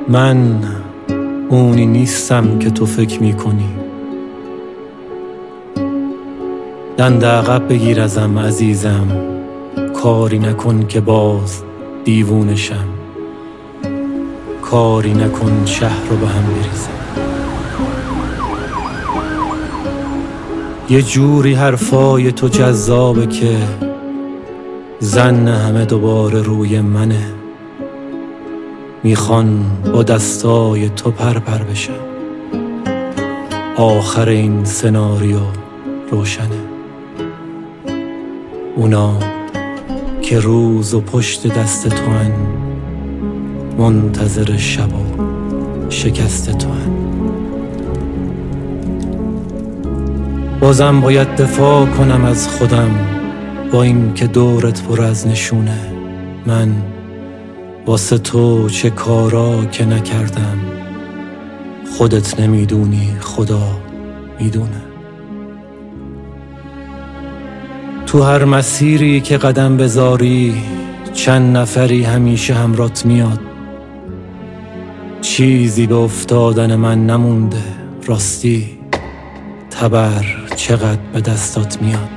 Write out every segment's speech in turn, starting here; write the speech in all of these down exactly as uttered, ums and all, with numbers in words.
من اونی نیستم که تو فکر میکنی. دنده عقب بگیر ازم عزیزم، کاری نکن که باز دیوونشم، کاری نکن شهر رو به هم بریزم. یه جوری حرفای تو جذابه که زن همه دوباره روی منه. میخوان با دستای تو پر پر بشم، آخر این سناریو روشنه. اونا که روز و پشت دست تو هن، منتظر شب و شکست تو هن. بازم باید دفاع کنم از خودم، با این که دورت پر از نشونه. من واسه تو چه کارا که نکردم، خودت نمیدونی خدا میدونه. تو هر مسیری که قدم بذاری، چند نفری همیشه همرات میاد. چیزی به افتادن من نمونده، راستی تبر چقدر به دستات میاد.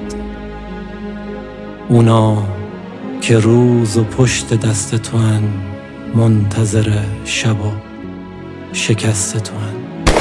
اونا که روز و پشت دست تو هن، منتظر شب و شکست تو هن.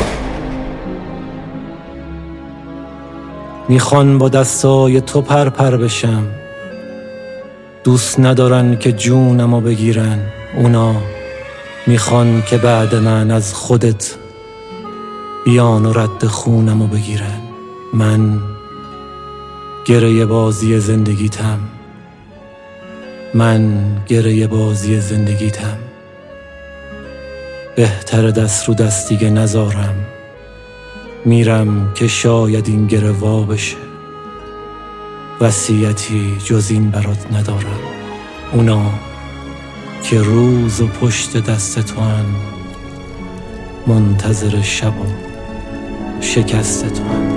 میخوان با دستای تو پر پر بشم، دوست ندارن که جونمو بگیرن. اونا میخوان که بعد من از خودت بیان و رد خونمو بگیرن. من گره بازی زندگیتم، من گره بازی زندگیتم. بهتر دست رو دست دیگه نذارم، میرم که شاید این گره وا بشه. وصیتی جز این برات ندارم. اونا که روز و پشت دست تو هن، منتظر شب و شکست تو هن.